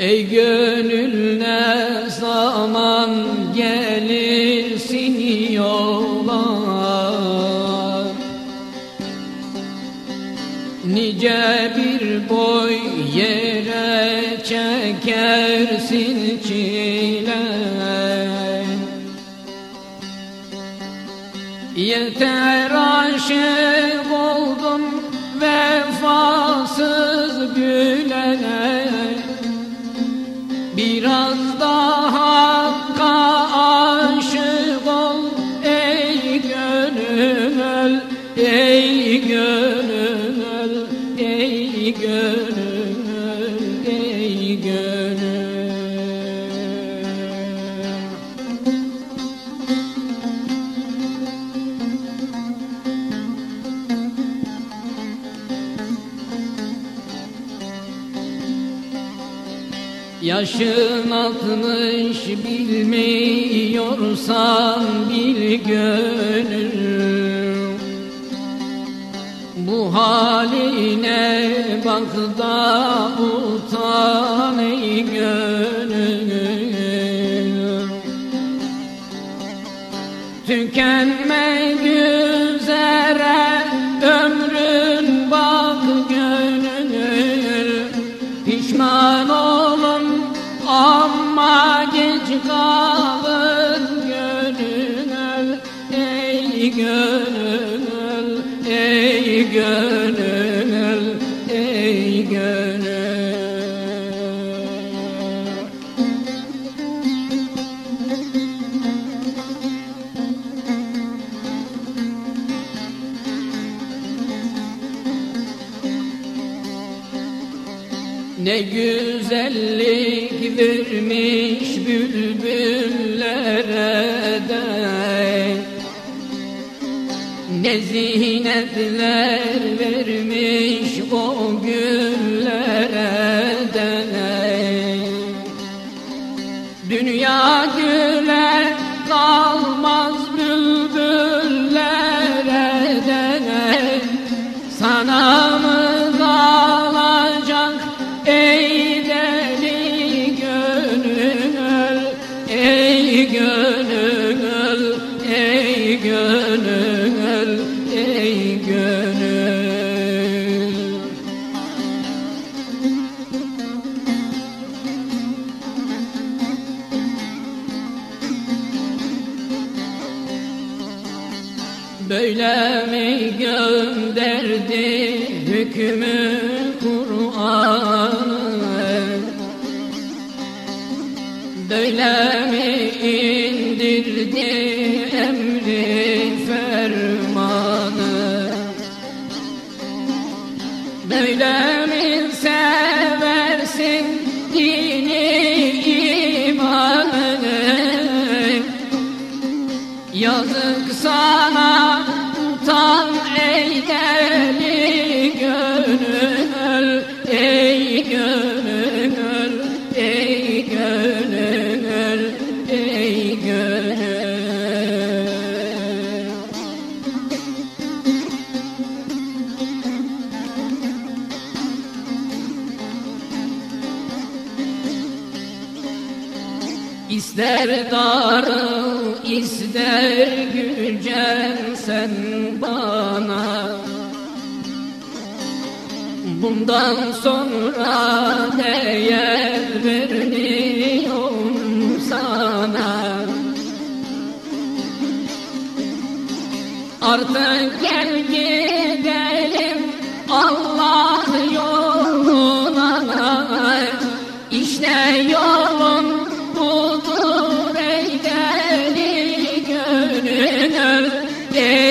Ey gönül ne zaman gelirsin yola, nice bir boy yere çekersin çile. Yeter aşık oldum vefasız gülene, biraz daha hakka aşık ol ey gönül, ey gönül, ey gönül, ey gönül. Yaşın 60 bilmiyorsan bil gönül, bu haline bak da utan ey gönül. Tükenmek üzere ömrün bak gönül, pişman olun ama geç kalır gönül, ey gönül, ey gönül, ey gönül. Ne güzellik vermiş bülbüllere de, ne zinetler vermiş o güllere de. Dünya güle kalmaz bülbüllere de, sana mı kalacak ey deli gönül, ey gönül, ey gönül, ey gönül. Böyle mi gönderdi hükmü Kur'an'ı, böyle mi indirdi emri fermanı, böyle mi seversin dini imanı? Yazık sana utan ey deli gönül, ey gönül, ey gönül, ey gönül. İster darıl, ister gücen sen bana, bundan sonra değer vermiyorum sana. Artık gel gidelim Allah yoluna, işte yolun budur ey deli gönül,